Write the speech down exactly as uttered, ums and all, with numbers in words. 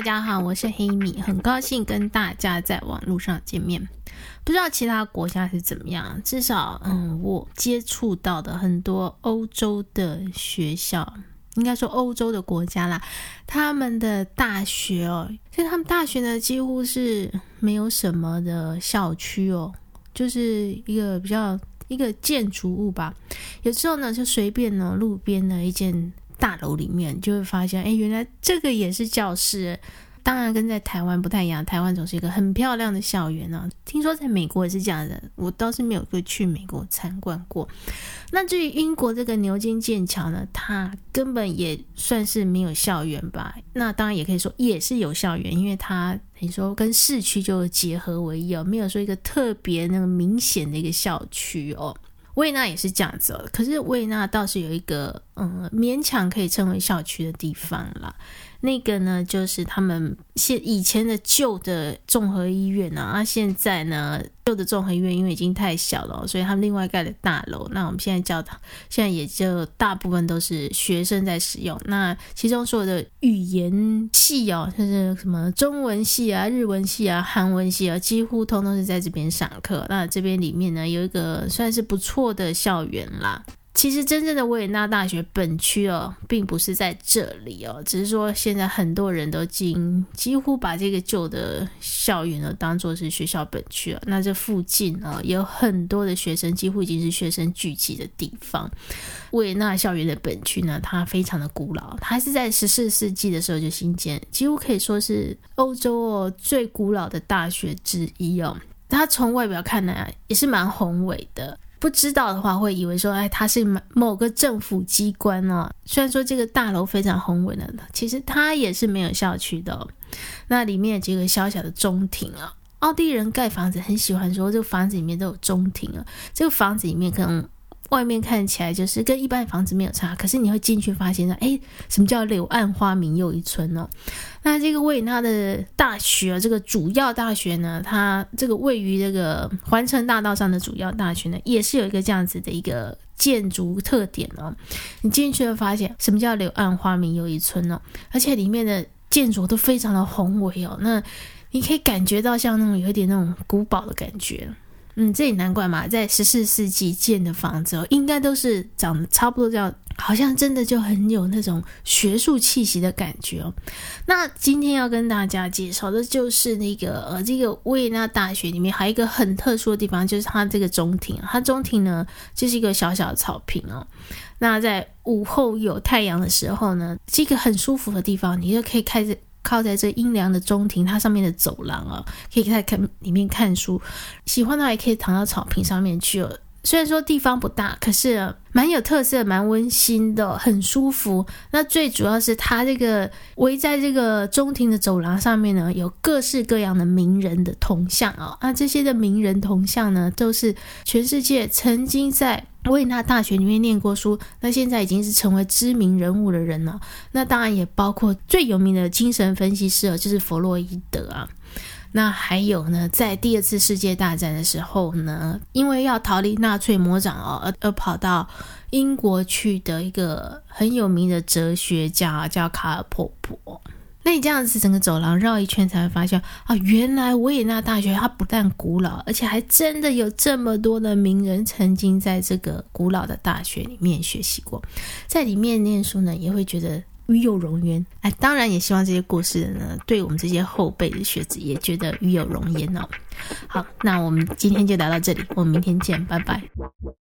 大家好，我是黑米，很高兴跟大家在网络上见面。不知道其他国家是怎么样，至少嗯，我接触到的很多欧洲的学校，应该说欧洲的国家啦，他们的大学哦，所以他们大学呢几乎是没有什么的校区哦，就是一个比较一个建筑物吧。有时候呢就随便呢路边的一间大楼里面就会发现，哎，原来这个也是教室。当然跟在台湾不太一样，台湾总是一个很漂亮的校园啊。听说在美国也是这样的，我倒是没有去美国参观过。那至于英国这个牛津剑桥呢，它根本也算是没有校园吧。那当然也可以说也是有校园，因为它等于说跟市区就结合为一哦，没有说一个特别那个明显的一个校区哦。维也纳也是这样子哦，可是维也纳倒是有一个嗯勉强可以称为校区的地方啦。那个呢就是他们现以前的旧的综合医院啊，啊现在呢旧的综合医院因为已经太小了，所以他们另外盖的大楼，那我们现在叫它现在也就大部分都是学生在使用。那其中所有的语言系哦，就是什么中文系啊、日文系啊、韩文系啊，几乎通通是在这边上课。那这边里面呢有一个算是不错的校园啦。其实真正的维也纳大学本区哦，并不是在这里哦，只是说现在很多人都经几乎把这个旧的校园呢当作是学校本区了。那这附近呢也有很多的学生，几乎已经是学生聚集的地方。维也纳校园的本区呢，它非常的古老，它是在十四世纪的时候就兴建，几乎可以说是欧洲哦最古老的大学之一哦。它从外表看来也是蛮宏伟的。不知道的话会以为说，哎，它是某个政府机关哦。虽然说这个大楼非常宏伟的，其实它也是没有校区的哦。那里面有几个小小的中庭啊，奥地利人盖房子很喜欢说，这个房子里面都有中庭啊。这个房子里面可能外面看起来就是跟一般房子没有差，可是你会进去发现呢，哎，什么叫柳暗花明又一村哦？那这个维也纳的大学，这个主要大学呢，它这个位于这个环城大道上的主要大学呢，也是有一个这样子的一个建筑特点哦。你进去会发现什么叫柳暗花明又一村哦，而且里面的建筑都非常的宏伟哦。那你可以感觉到像那种有一点那种古堡的感觉。嗯，这也难怪嘛，在十四世纪建的房子哦，应该都是长得差不多这样，好像真的就很有那种学术气息的感觉哦。那今天要跟大家介绍的就是那个呃，这个维也纳大学里面还有一个很特殊的地方，就是它这个中庭，它中庭呢就是一个小小的草坪哦。那在午后有太阳的时候呢，是一个很舒服的地方，你就可以开始靠在这阴凉的中庭，它上面的走廊啊，可以在看里面看书。喜欢的话也可以躺到草坪上面去哦。虽然说地方不大，可是蛮有特色，蛮温馨的，很舒服。那最主要是它这个围在这个中庭的走廊上面呢，有各式各样的名人的铜像哦。那这些的名人铜像呢，都是全世界曾经在维也纳大学里面念过书，那现在已经是成为知名人物的人了。那当然也包括最有名的精神分析师就是弗洛伊德啊。那还有呢，在第二次世界大战的时候呢，因为要逃离纳粹魔掌哦，而而跑到英国去的一个很有名的哲学家叫卡尔波普。那你这样子整个走廊绕一圈才会发现啊，原来维也纳大学它不但古老，而且还真的有这么多的名人曾经在这个古老的大学里面学习过，在里面念书呢，也会觉得与有荣焉。哎，当然也希望这些过世的呢，对我们这些后辈的学子也觉得与有荣焉哦。好，那我们今天就聊到这里，我们明天见，拜拜。